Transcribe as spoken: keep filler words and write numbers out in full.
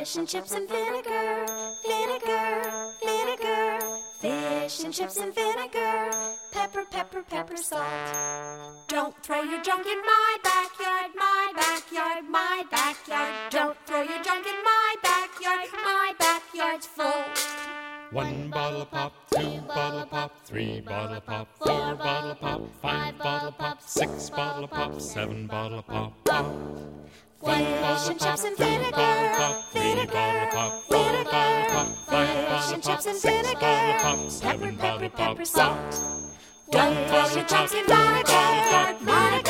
Fish and chips and vinegar, vinegar, vinegar. Fish and chips and vinegar, pepper, pepper, pepper, salt. Don't throw your junk in my backyard, my backyard, my backyard. Don't throw your junk in my backyard, my backyard's full. One bottle of pop, two bottle of pop, three bottle of pop, four bottle of pop, five bottle of pop, six bottle of pop, seven bottle of pop, pop. One bottle of pop, two bottle of pop, three bottle of pop, four bottle of pop, five bottle of pop, six bottle of pop, seven bottle of pop, pop. One bottle of pop, two bottle of pop,